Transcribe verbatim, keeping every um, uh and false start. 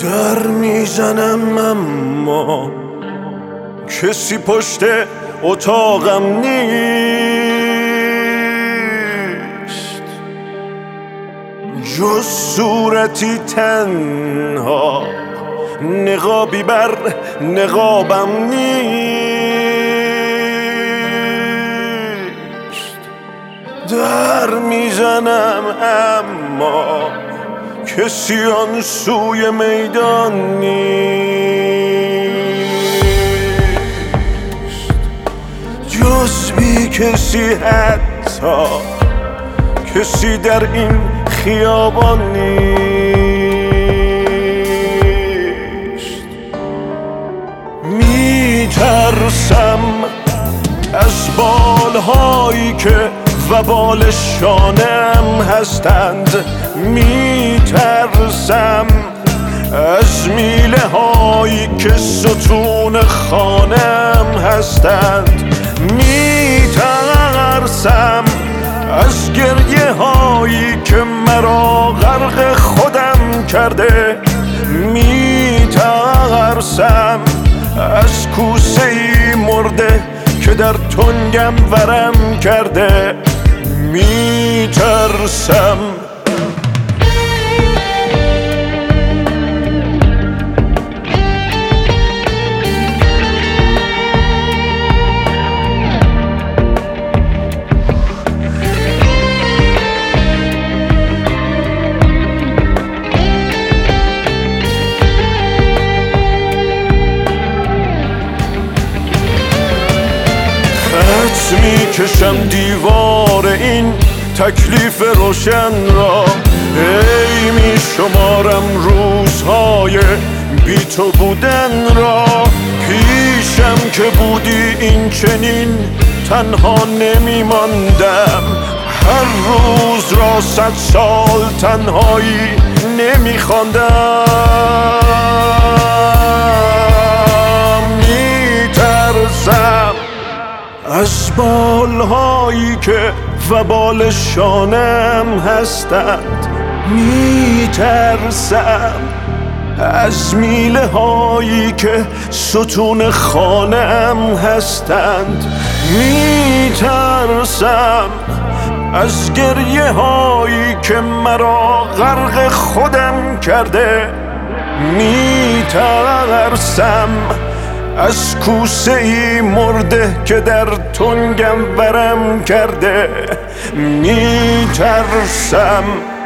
در میزنم اما کسی پشت اتاقم نیست، جز صورتی تنها نقابی بر نقابم نیست. در میزنم اما کسی آن سوی میدان نیست، جز بی کسی حتی کسی در این خیابان نیست. میترسم از بالهایی که وبال شانم هستند، میترسم از میله هایی که ستون خانم هستند، میترسم از گریه هایی که مرا غرق خودم کرده، میترسم از کوسه ای مرده که در تنگم ورم کرده، میترسم میکشم دیوار این تکلیف روشن را، ای میشمارم روزهای بی تو بودن را. پیشم که بودی این چنین تنها نمیماندم، هر روز را صد سال تنهایی نمیخواندم. میترسم از بالهایی که وبال شانم هستند، میترسم از میله هایی که ستون خانم هستند، میترسم از گریه هایی که مرا غرق خودم کرده، میترسم از کوسه ای مرده که در تنگم ورم کرده، میترسم